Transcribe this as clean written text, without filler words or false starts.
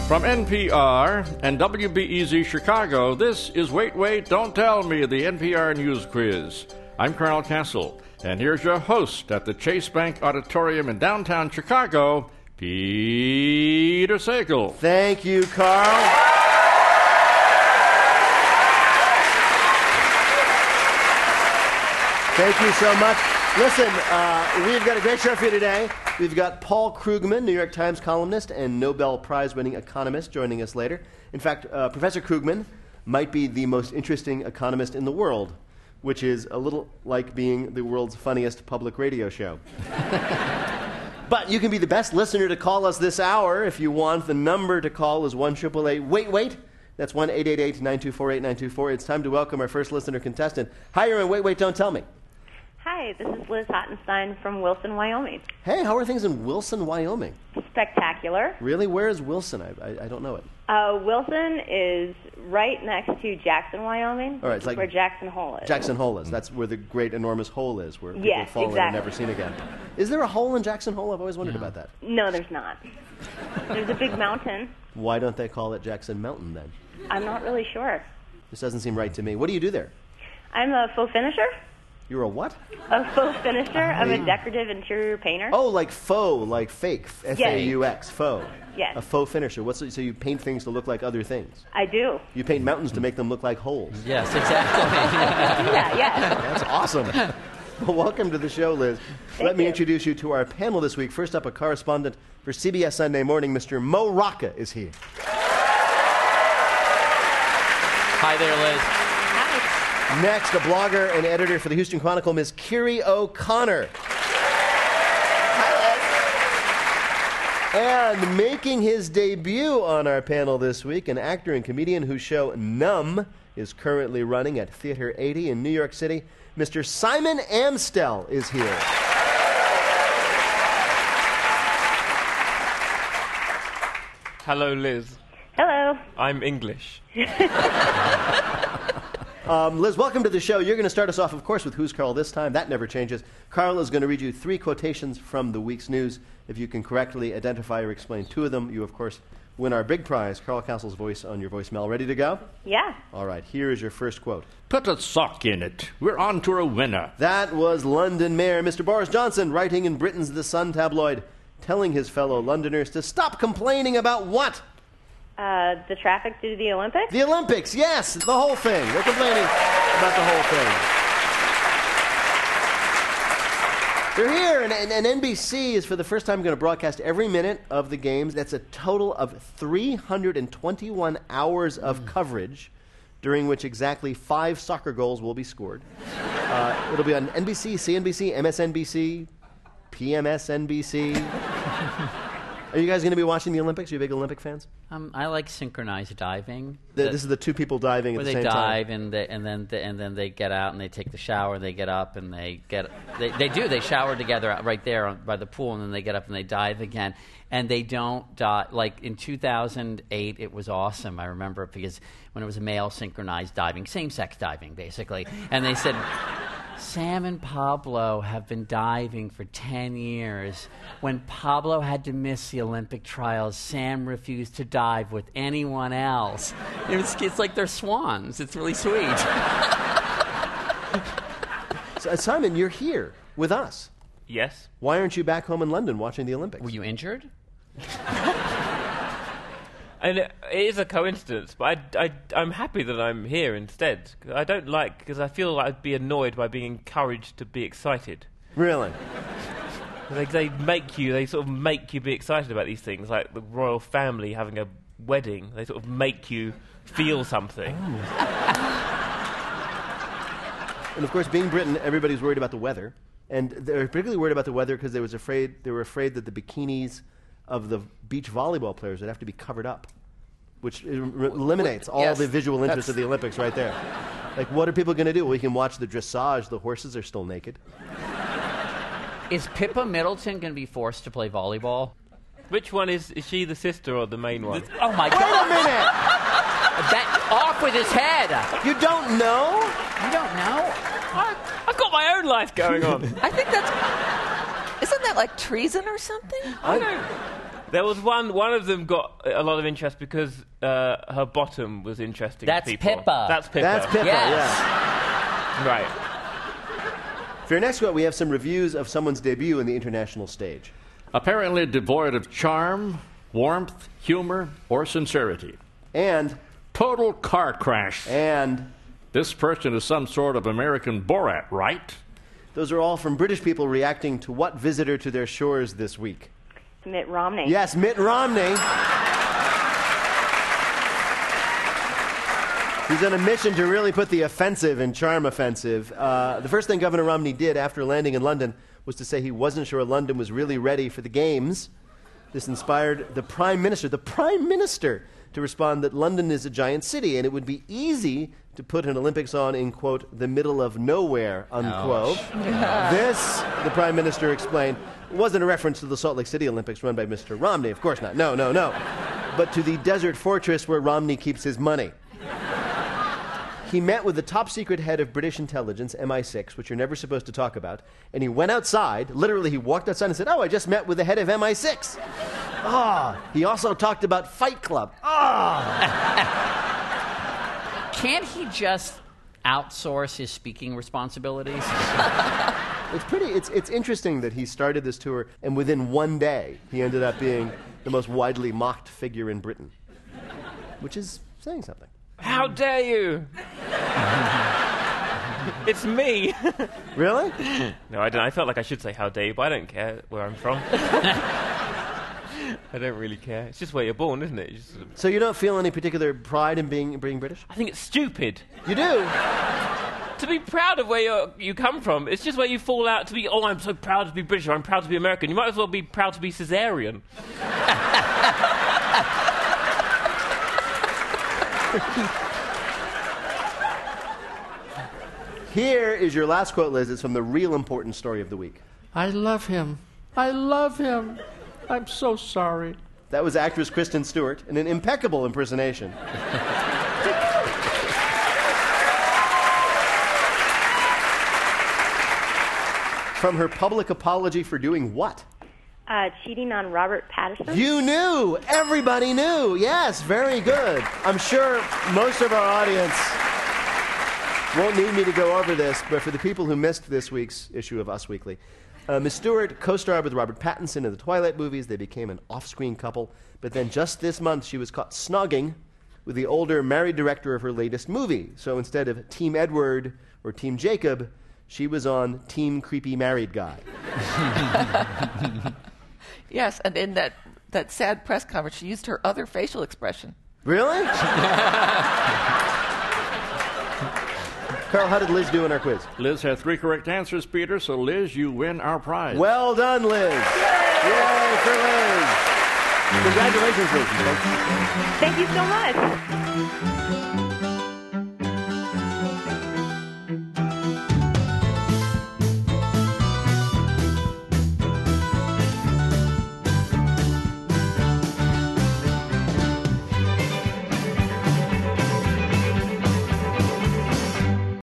From NPR and WBEZ Chicago, this is Wait, Wait, Don't Tell Me, the NPR News Quiz. I'm Carl Castle, and here's your host at the Chase Bank Auditorium in downtown Chicago, Peter Sagal. Thank you, Carl. Thank you so much. Listen, we've got a great show for you today. We've got Paul Krugman, New York Times columnist and Nobel Prize-winning economist, joining us later. In fact, Professor Krugman might be the most interesting economist in the world, which is a little like being the world's funniest public radio show. But you can be the best listener to call us this hour if you want. The number to call is 1-888-WAIT-WAIT. That's 1-888-924-8924. It's time to welcome our first listener contestant. Hi, you're in Wait, Wait, Don't Tell Me. Hi, this is Liz Hottenstein from Wilson, Wyoming. Hey, how are things in Wilson, Wyoming? Spectacular. Really? Where is Wilson? I don't know it. Wilson is right next to Jackson, Wyoming. All right, it's like where Jackson Hole is. Jackson Hole is. That's where the great enormous hole is, where people fall in and never seen again. Is there a hole in Jackson Hole? I've always wondered about that. No, there's not. There's a big mountain. Why don't they call it Jackson Mountain then? I'm not really sure. This doesn't seem right to me. What do you do there? I'm a faux finisher. You're a what? A faux finisher. I'm a decorative interior painter. Oh, like faux, like fake. F-A-U-X, faux. Yes. A faux finisher. So you paint things to look like other things? I do. You paint mountains to make them look like holes? Yes, exactly. I do that, yes. That's awesome. Well, welcome to the show, Liz. Let me introduce you to our panel this week. First up, a correspondent for CBS Sunday Morning, Mr. Mo Rocca is here. Hi there, Liz. Next, a blogger and editor for the Houston Chronicle, Ms. Kiri O'Connor. Hi, Liz. And making his debut on our panel this week, an actor and comedian whose show Numb is currently running at Theater 80 in New York City, Mr. Simon Amstell is here. Hello, Liz. Hello. I'm English. Liz, welcome to the show. You're going to start us off, of course, with Who's Carl this time. That never changes. Carl is going to read you 3 quotations from the week's news. If you can correctly identify or explain 2 of them, you, of course, win our big prize, Carl Castle's voice on your voicemail. Ready to go? Yeah. All right, here is your first quote. Put a sock in it. We're on to a winner. That was London Mayor Mr. Boris Johnson writing in Britain's The Sun tabloid, telling his fellow Londoners to stop complaining about what? The traffic due to the Olympics? The Olympics, yes, the whole thing. They're complaining about the whole thing. They're here, and NBC is for the first time going to broadcast every minute of the games. That's a total of 321 hours of coverage, during which exactly 5 soccer goals will be scored. It'll be on NBC, CNBC, MSNBC, PMSNBC. Are you guys going to be watching the Olympics? Are you big Olympic fans? I like synchronized diving. This is the 2 people diving at the same time. Where they dive and then they get out and they take the shower. They get up and they shower together right there by the pool, and then they get up and they dive again. And they don't die. Like in 2008, it was awesome. I remember it because when it was a male synchronized diving, same-sex diving, basically. And they said, Sam and Pablo have been diving for 10 years. When Pablo had to miss the Olympic trials, Sam refused to dive with anyone else. It's like they're swans. It's really sweet. So, Simon, you're here with us. Yes. Why aren't you back home in London watching the Olympics? Were you injured? And it is a coincidence, but I'm happy that I'm here instead. I don't like, because I feel like I'd be annoyed by being encouraged to be excited. Really? They sort of make you be excited about these things, like the royal family having a wedding. They sort of make you feel something. And of course, being Britain, everybody's worried about the weather. And they're particularly worried about the weather because they were afraid that the bikinis of the beach volleyball players would have to be covered up, which eliminates all the visual interest of the Olympics right there. Like, what are people going to do? Well, we can watch the dressage. The horses are still naked. Is Pippa Middleton going to be forced to play volleyball? Which one is she the sister or the main one? Oh, my God. Wait a minute! Off with his head! You don't know? You don't know? I've got my own life going on. I think that's... Isn't that like treason or something? There was one of them got a lot of interest because her bottom was interesting to That's people. Pippa. That's Pippa, Yes. yeah. Right. For your next quote, we have some reviews of someone's debut in the international stage. Apparently devoid of charm, warmth, humor, or sincerity. And Total car crash. This person is some sort of American Borat, right? those are all from British people reacting to what visitor to their shores this week? Mitt Romney. Yes, Mitt Romney. He's on a mission to really put the offensive in charm offensive. The first thing Governor Romney did after landing in London was to say he wasn't sure London was really ready for the Games. This inspired the Prime Minister, to respond that London is a giant city and it would be easy to put an Olympics on in, quote, the middle of nowhere, unquote. This, the Prime Minister explained, wasn't a reference to the Salt Lake City Olympics run by Mr. Romney. Of course not. No. But to the desert fortress where Romney keeps his money. He met with the top-secret head of British intelligence, MI6, which you're never supposed to talk about, and he went outside. Literally, he walked outside and said, "Oh, I just met with the head of MI6." He also talked about Fight Club. Can't he just outsource his speaking responsibilities? It's interesting that he started this tour, and within one day, he ended up being the most widely mocked figure in Britain, which is saying something. How dare you? It's me. Really? No, I don't. I felt like I should say how dare you, but I don't care where I'm from. I don't really care. It's just where you're born, isn't it? So you don't feel any particular pride in being British? I think it's stupid. You do? To be proud of where you come from, it's just where you fall out to be, oh, I'm so proud to be British, or I'm proud to be American. You might as well be proud to be Caesarean. Here is your last quote, Liz. It's from the real important story of the week. I love him. I love him. I'm so sorry. That was actress Kristen Stewart in an impeccable impersonation. From her public apology for doing what? Cheating on Robert Pattinson. You knew! Everybody knew! Yes, very good. I'm sure most of our audience won't need me to go over this, but for the people who missed this week's issue of Us Weekly, Miss Stewart co-starred with Robert Pattinson in the Twilight movies. They became an off-screen couple, but then just this month she was caught snogging with the older married director of her latest movie. So instead of Team Edward or Team Jacob, she was on Team Creepy Married Guy. Yes, and in that sad press conference, she used her other facial expression. Really? Carl, how did Liz do in our quiz? Liz had 3 correct answers, Peter, so Liz, you win our prize. Well done, Liz. Yay for Liz. Congratulations, Liz. Thank you so much.